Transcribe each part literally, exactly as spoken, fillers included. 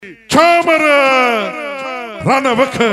Chamara Ranawaka.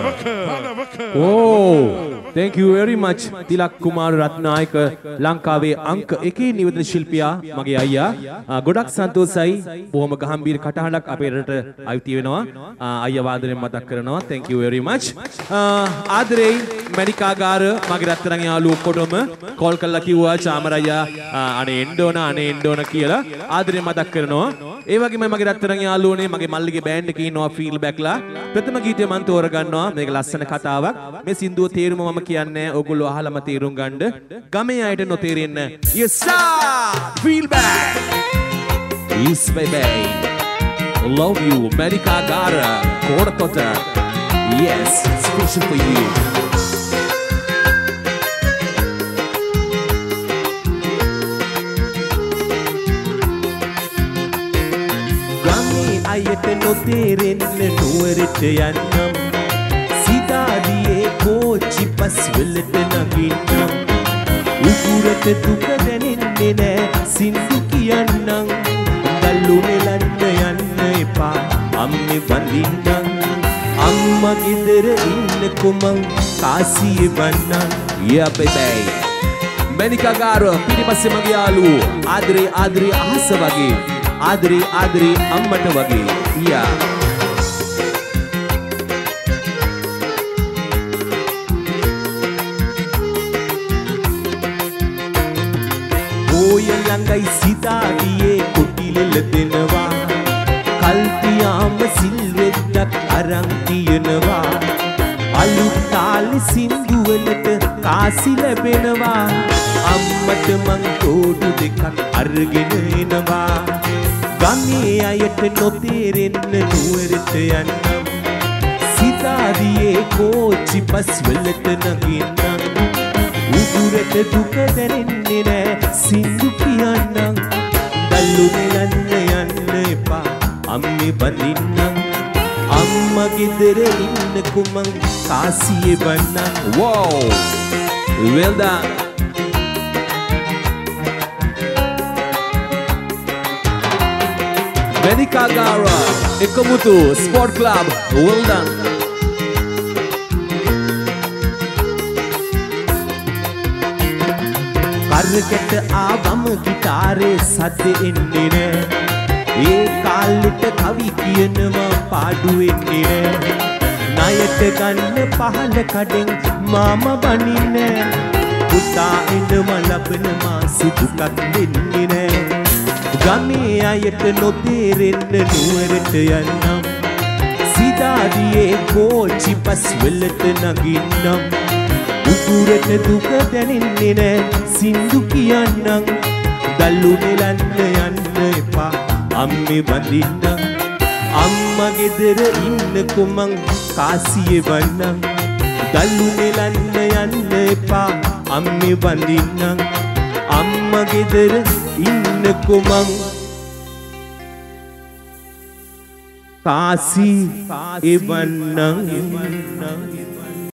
Oh, thank you very much Tilak Kumar Ratnayaka ලංකාවේ අංක එකේ නිවේදන ශිල්පියා මගේ අයියා ගොඩක් සන්තෝෂයි බොහොම ගහම්බීර කටහඬක් අපේ රටට අයිති වෙනවා අයියා වාදනයෙන් මතක් කරනවා thank you very much ආදරේ මැනිකාගාර මගේ රත්තරන් යාළුවෝ ඔක්කොටම කෝල් කරලා කිව්වා චාමර අයියා අනේ එන්න ඕන අනේ එන්න ඕන කියලා ආදරයෙන් මතක් කරනවා ඒ වගේම මගේ රත්තරන් යාළුවෝනේ මගේ මල්ලිගේ බෑන්ඩ් එකේ ඉන්නවා ෆීල් බෑක්ලා ප්‍රථම ගීතය මම තෝරගන්නවා මේක ලස්සන කතාවක් මේ සින්දුව තේරුම මම කියන්නේ ඕගොල්ලෝ අහලම තේරුම් ගන්න ගමේ අයට නොතේරෙන්න yes sir feel back yes baby love you America Gara Kodakota yes special for you ගමේ අයට නොතේරෙන්න නුවරට යන්නම් සිතාදියේ කෝච්චි පස් වලට නගින්නම් උකුරට දුක දැනෙන්නේ නෑ සින්දු කියන්නම් ගල්ලු නෙලන්න යන්න එපා අම්මේ වඳින්නම් අම්මා ගෙදර ඉන්නකො මං කාසියේ වන්නම් yeah baby මැනිකා ගාරෝ පිටිපස්සේ මගේ යාළුවෝ ආදරේ ආදරේ අහස වගේ ආදරේ ආදරේ අම්මට වගේ yeah ළඟයි සිතාවියේ කොටිලෙල දෙනවා කල්පියාම සිල්වෙද්දක් අරන් තියනවා අලුත් තාලෙ සින්දුවලට කාසි ලැබෙනවා අම්මට මං තෝඩු දෙකක් අරගෙන එනවා ගමේ අයට නොතේරෙන්න නුවරට යන්නම් සිතාවියේ කෝච්චි පස් වලට නගින්නම් උගුරට දුක දැනෙන්නේ නෑ සින්දු කියන්නම් ගල්ලු නෙලන්න යන්න එපා අම්මේ බඳින්නම් අම්මා ගෙදර ඉන්නකො මං කාසියේ වන්නම් wow well done Venika Gara Ekomutu Sport Club well done කරකට ආවම ගිටාරේ සද්ද එන්නේ නෑ ඒ කාලෙට කවි කියනවා පාඩු වෙන්නේ නෑ ණයට ගන්න පහල කඩෙන් මාම බනින්නේ පුතා එඳම ලබන මාසි දුකක් දෙන්නේ නෑ ගමේ අයට නොතේරෙන්න නුවරට යන්නම් සිතාදියේ කෝච්චි පස් වලට නගින්නම් උකුරට දුක දැනෙන්නේ නෑ සින්දු කියන්නම් ගල්ලු නෙලන්න යන්න එපා අම්මේ වඳින්නම් අම්මා ගෙදර ඉන්නකො මං කාසියේ වන්නම් ගල්ලු නෙලන්න යන්න එපා අම්මේ වඳින්නම් අම්මා ගෙදර ඉන්නකො මං කාසි එවන්නම්